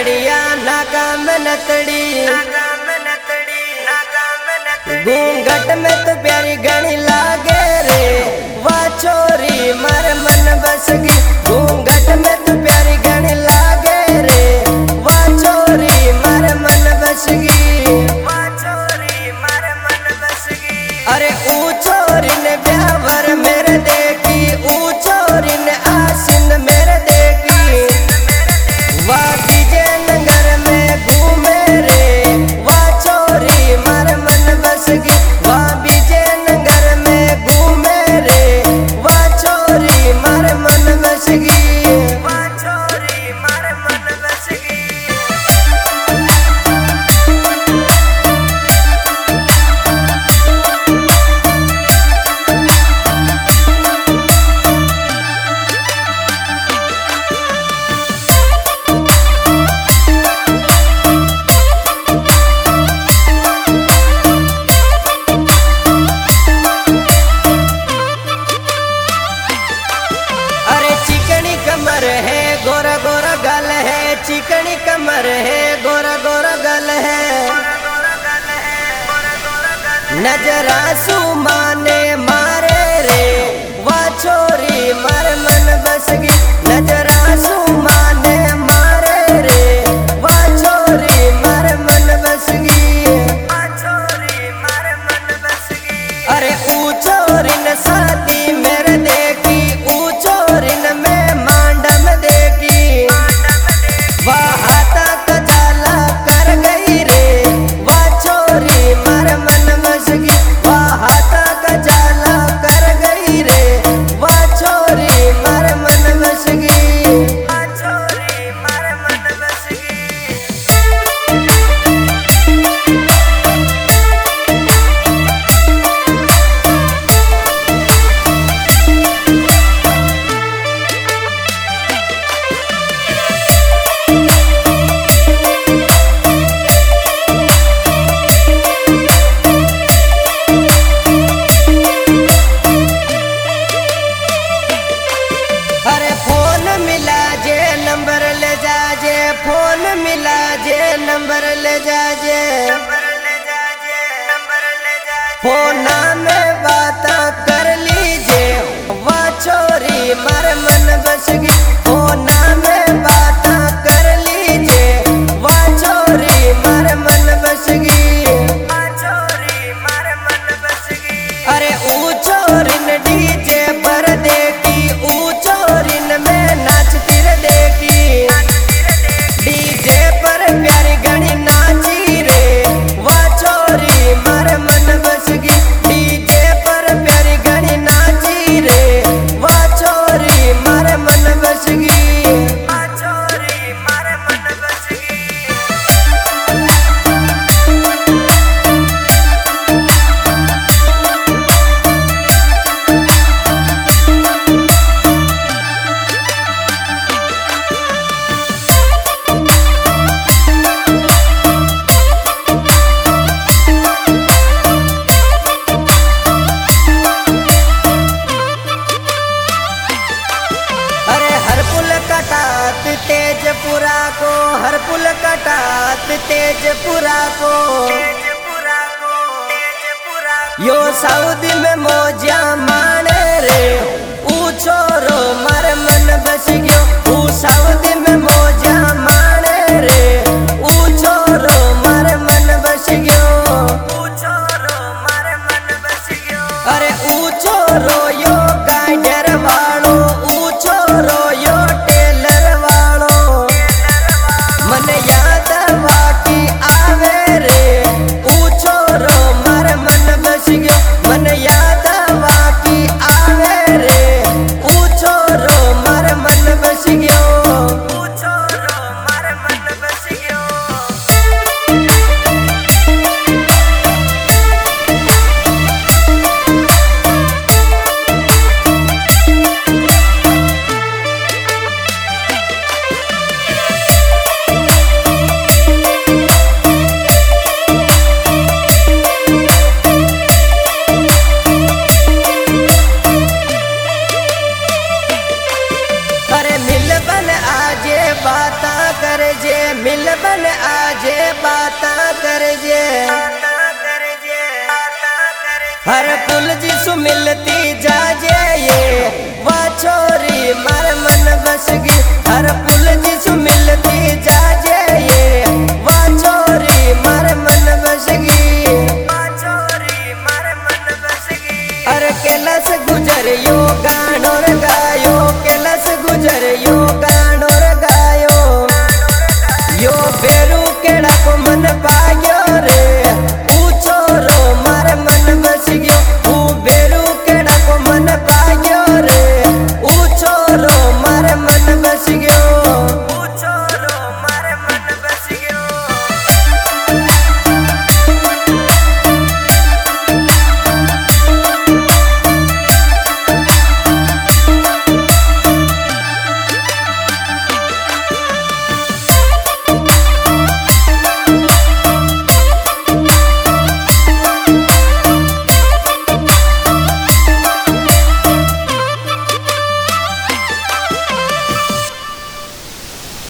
गाड़िया नाका में नतड़ी घूंघट में तो प्यारी गणी लागे रे वाह छोरी मार मन बस गई। घूंघट में तो प्यारी गणी लागे रे वाह छोरी मार मन बस गई। अरे ऊ छोरी ने ब्यावर मेरे देखी ऊ छोरी ने आसिन मेरे देखी वाह डीजे नगर में घूमे रे वाह छोरी मार मन बस गई। वाह डीजे नगर में घूमे रे वाह छोरी मार मन बस गई। कमर है गोरा गोरा गल है चिकनी कमर है गोरा गोरा गल है नजरा सुमाने मारे रे वाह छोरी मार मन बस गई। नजरा सुमाने मारे रे वाह छोरी मार मन बस गई। अरे ऊ छोरी न शादी मेरे देखी ऊ छोरी न मैं फोन मिला जे नंबर ले जाजे फोना में बात कर लीजे वाह छोरी मार मन बस गई। फोना में बात कर लीजे वाह छोरी मार मन बस गई। अरे ऊ छोरी न डीजे पर देखी ऊ छोरी न मैं नाचती रे देखी डीजे पर प्यारी गणी नाची रे वाह छोरी मार मन बस गई। डीजे पर प्यारी गणी नाची रे वाह छोरी मार मन बस गई। तेजपुरा को हर पुल कटात तेजपुरा को यो सऊदी में मौजा माने रे ऊ छोरो मार मन बस गयो। ऊ सऊदी में मौजा माने रे ऊ छोरो मार मन बस गयो। अरे ऊ छोरो यो गाइडर वालो ऊ छोरो यो टेलर वालो मन याद वाकी आवे रे ऊ छोरो मार मन बस गयो। मन याद वाकी आवे रे ऊ छोरो बन आजे बाता करजे। हर पुल जिसु मिलती जाजे ये वा छोरी मार मन बसगी। हर पुल जिसु मिलती जाजे ये वा छोरी मार मन बसगी। अरे कैलाश गुजर यो गानो रे गायो, कैलाश गुजर यो गानो रे गायो। यो बेरू केड़ा को मन पा